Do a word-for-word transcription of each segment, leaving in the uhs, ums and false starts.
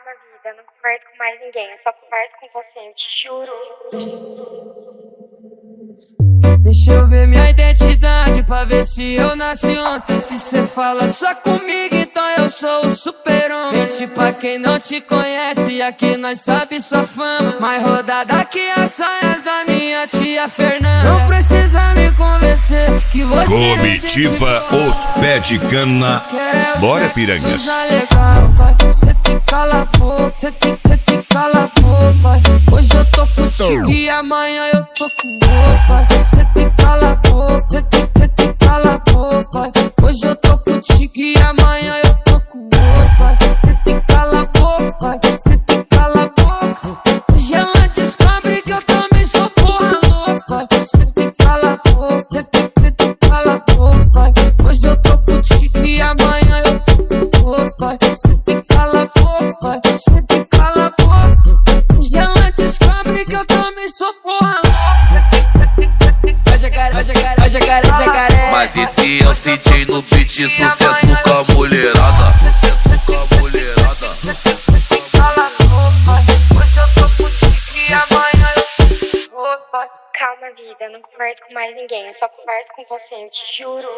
Calma, vida, não converso com mais ninguém, eu só converso com você, eu te juro. Deixa eu ver minha identidade pra ver se eu nasci ontem. Se cê fala só comigo, então eu sou o super-homem. Mente pra quem não te conhece, aqui nós sabe sua fama. Mais rodada que as saias da minha tia Fernanda. Não precisa me convencer que você Comitiva Os Pé de Cana. Bora, piranhas. Cê tem que calar a boca, cê tem, cê tem que calar a boca. Hoje eu tô contigo e amanhã eu tô com boca. Cê tem que calar a boca, cê tem, cê tem que calar a boca. Hoje eu tô contigo e amanhã eu tô com boca. Cê tem que calar a boca, cê tem que calar a boca. Hoje ela descobre que eu também sou porra louca. Cê tem que calar a boca, cê tem, cê tem que calar a boca. Hoje eu tô contigo e amanhã eu tô com boca. Cê tem que calar a boca, cê tem que calar a boca. Hoje ela descobre que eu também sou porra louca. Jacaré, jacaré, jacaré, jacaré. Mas esse é o C J no beat, sucesso com a mulherada. Sucesso com a mulherada. Cala a boca, hoje eu tô contigo e amanhã eu tô. Calma, vida, não converso com mais ninguém, eu só converso com você, eu te juro.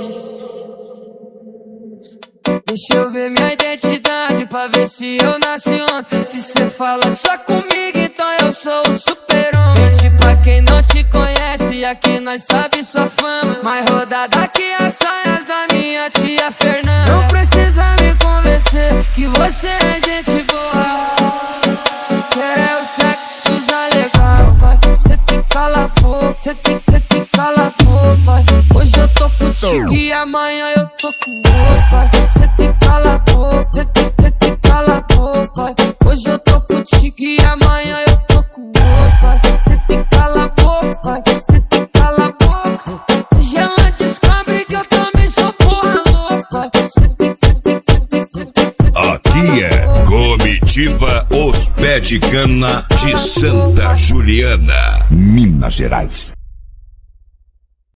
Deixa eu ver minha identidade pra ver se eu nasci ontem. Se cê fala só comigo, então eu sou o super-homem. Mente pra quem não te conhece, aqui nós sabe sua fama. Mais rodada que as saias da minha tia Fernanda. Não precisa me convencer que você é gente boa. Cê quer é o sexo legal, pai. Cê tem que calar a boca, cê tem, cê tem que calar a boca. Hoje eu tô contigo e amanhã eu tô com boca. Cê tem que calar a boca, cê tem, cê tem que calar a boca. Hoje eu tô contigo e amanhã eu tô com boca. Cê tem que calar a boca, cê tem que calar a boca. Hoje ela descobre que eu também sou porra louca. Cê tem, cê tem, cê tem, cê tem. Aqui é Comitiva Os Pé de Cana de Santa Juliana, Minas Gerais.